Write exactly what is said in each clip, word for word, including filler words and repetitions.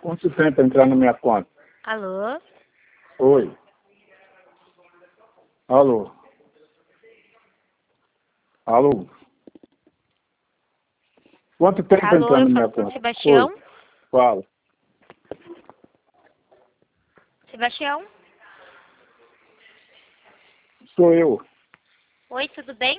Quanto tempo para entrar na minha conta? Alô? Oi. Alô? Alô? Quanto tempo para Alô, entrar eu na minha falo com o conta? Sebastião? Oi. Fala. Sebastião? Sou eu. Oi, tudo bem?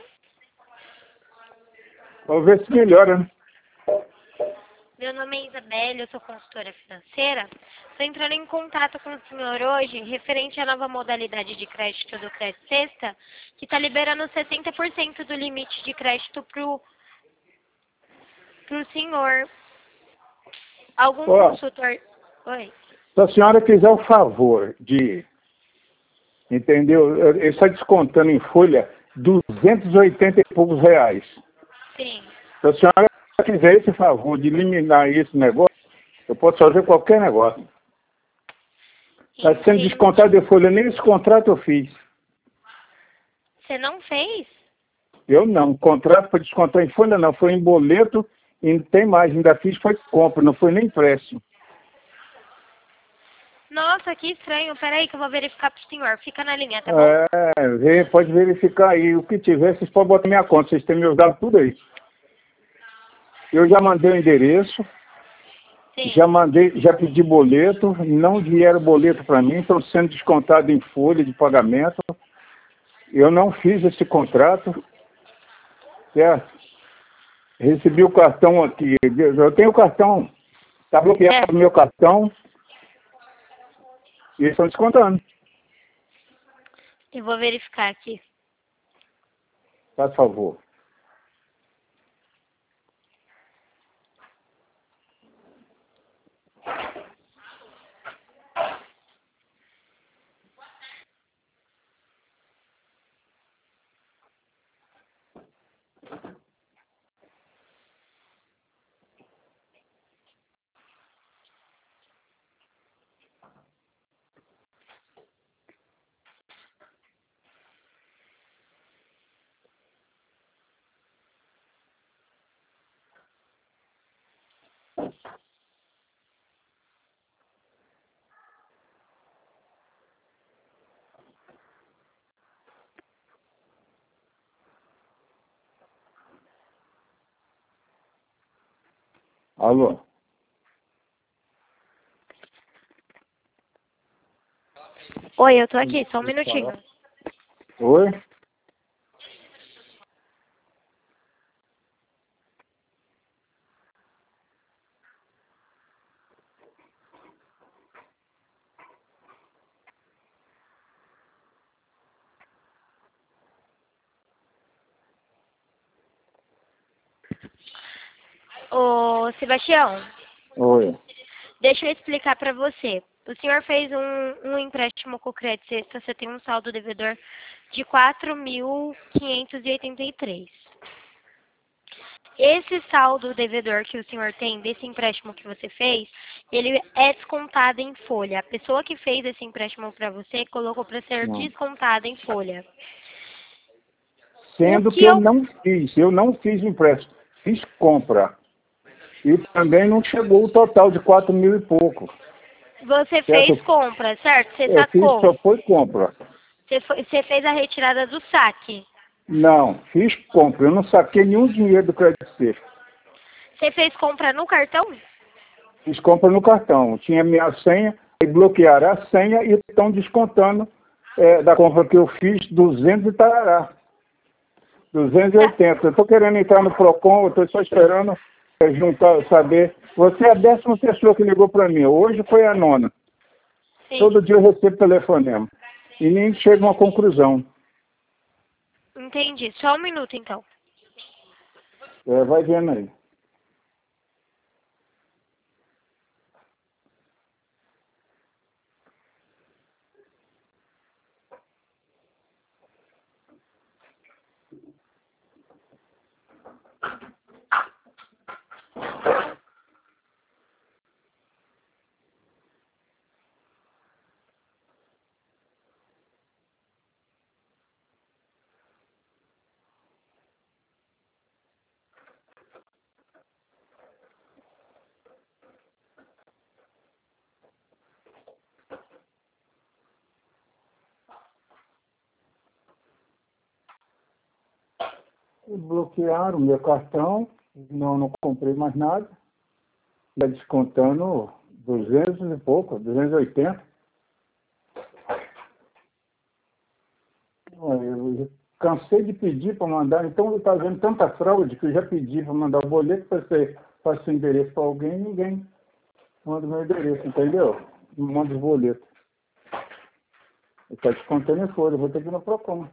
Vamos ver se melhora, né? Meu nome é Isabelle, eu sou consultora financeira. Estou entrando em contato com o senhor hoje, referente à nova modalidade de crédito do Crédito Sexta, que está liberando sessenta por cento do limite de crédito para o senhor. Algum Ó, consultor... Oi? se a senhora quiser o favor de, entendeu? Ele está descontando em folha duzentos e oitenta e poucos reais. Sim. Se a senhora quiser esse favor de eliminar esse negócio, eu posso fazer qualquer negócio. Está sendo Entendi. descontado de folha, nem esse contrato eu fiz. Você não fez? Eu não, o contrato para descontar em folha não, foi em boleto e não tem mais, ainda fiz foi compra, não foi nem empréstimo. Nossa, que estranho. Peraí que eu vou verificar pro senhor. Fica na linha, tá bom? É, vê, pode verificar aí, o que tiver, vocês podem botar na minha conta, vocês têm meus dados tudo aí. Eu já mandei o endereço, Sim. já mandei, já pedi boleto, não vieram boleto para mim, estão sendo descontados em folha de pagamento. Eu não fiz esse contrato, certo? Recebi o cartão aqui, eu tenho o cartão, está bloqueado É. o meu cartão e eles estão descontando. Eu vou verificar aqui. Faz favor. Alô? Oi, eu tô aqui, só um minutinho. Oi? Ô, Sebastião, Oi. deixa eu explicar pra você. O senhor fez um, um empréstimo com o Crédito Sexta, você tem um saldo devedor de quatro mil quinhentos e oitenta e três. Esse saldo devedor que o senhor tem desse empréstimo que você fez, ele é descontado em folha. A pessoa que fez esse empréstimo para você colocou para ser Não. descontada em folha. O Sendo que que eu eu... não fiz, eu não fiz empréstimo, fiz compra. E também não chegou o total de quatro mil e pouco. Você fez Certo? compra, certo? Você Eu fiz, sacou. só foi compra. Você, foi- você fez a retirada do saque. Não, fiz compra. Eu não saquei nenhum dinheiro do crédito Sexta. Você fez compra no cartão? Fiz compra no cartão. Tinha minha senha, e bloquearam a senha e estão descontando é, da compra que eu fiz duzentos e tarará. duzentos e Tá. oitenta. Eu estou querendo entrar no Procon, eu estou só esperando é, juntar, saber. Você é a décima pessoa que ligou para mim. Hoje foi a nona. Sim, Todo dia eu recebo telefonema. E nem chega a uma conclusão. entendi. Só um minuto, então. É, vai vendo aí. Bloquearam o meu cartão, não, não comprei mais nada. Está descontando duzentos e pouco, duzentos e oitenta. Eu cansei de pedir para mandar, então eu estou vendo tanta fraude que eu já pedi para mandar o boleto para você passar o endereço para alguém e ninguém manda o meu endereço, entendeu? Não manda os boletos. Está descontando em folha, eu vou ter que ir no Procon.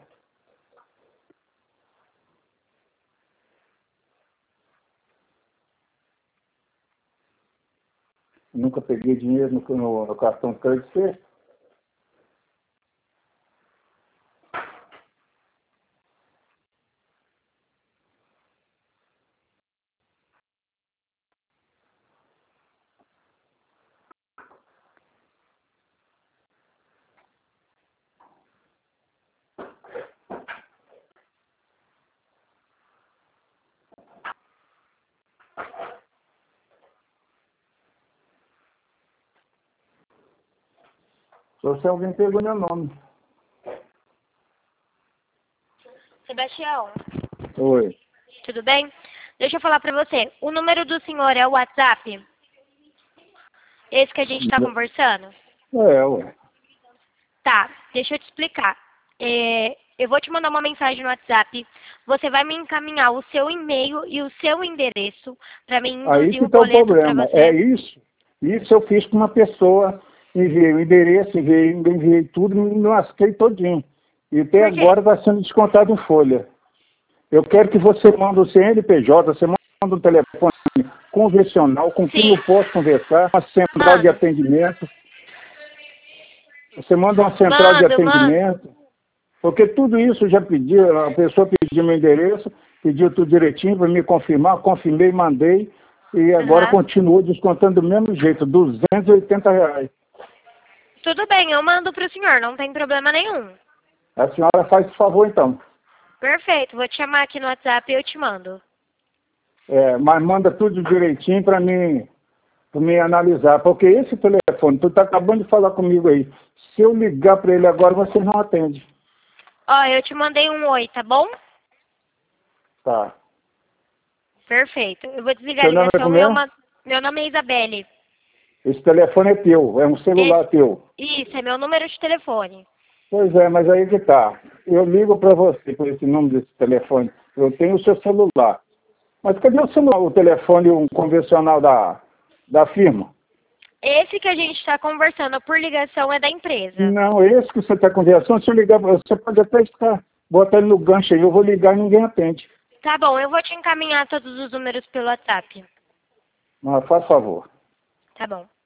Nunca peguei dinheiro no, no, no cartão de crédito sexta. Só se alguém pegou meu nome. Sebastião, Oi. tudo bem? Deixa eu falar pra você. O número do senhor é o WhatsApp? Esse que a gente tá conversando? É, ué. Tá, deixa eu te explicar. É, eu vou te mandar uma mensagem no WhatsApp. Você vai me encaminhar o seu e-mail e o seu endereço para mim Aí induzir que o está o boleto para problema. você. É isso. Isso eu fiz com uma pessoa, enviei o endereço, enviei, enviei tudo, me lasquei todinho. E até Por quê? agora está sendo descontado em folha. Eu quero que você mande o C N P J, você manda um telefone convencional, com quem Sim. eu posso conversar, uma central de Mando. atendimento. Você manda uma central de Mando, mando. atendimento, porque tudo isso eu já pedi, a pessoa pediu meu endereço, pediu tudo direitinho para me confirmar, confirmei, mandei, e agora Aham. continuo descontando do mesmo jeito, duzentos e oitenta reais. Tudo bem, eu mando pro senhor, não tem problema nenhum. A senhora faz o favor então. Perfeito, vou te chamar aqui no WhatsApp e eu te mando. É, mas manda tudo direitinho para mim, para mim analisar, porque esse telefone, tu está acabando de falar comigo aí, se eu ligar para ele agora, você não atende. Ó, eu te mandei um oi, tá bom? Tá. Perfeito. Eu vou desligar a Seu nome é ligação como e eu é? mando... Meu nome é Isabelle. Esse telefone é teu, é um celular Esse... teu. Isso, é meu número de telefone. Pois é, mas aí que tá. Eu ligo para você por esse número desse telefone. Eu tenho o seu celular. Mas cadê o celular, o telefone um convencional da, da firma? Esse que a gente está conversando por ligação é da empresa. Não, esse que você está conversando, se eu ligar para você, você pode até estar, botar ele no gancho aí, eu vou ligar e ninguém atende. Tá bom, eu vou te encaminhar todos os números pelo WhatsApp. Mas faz favor. Tá bom.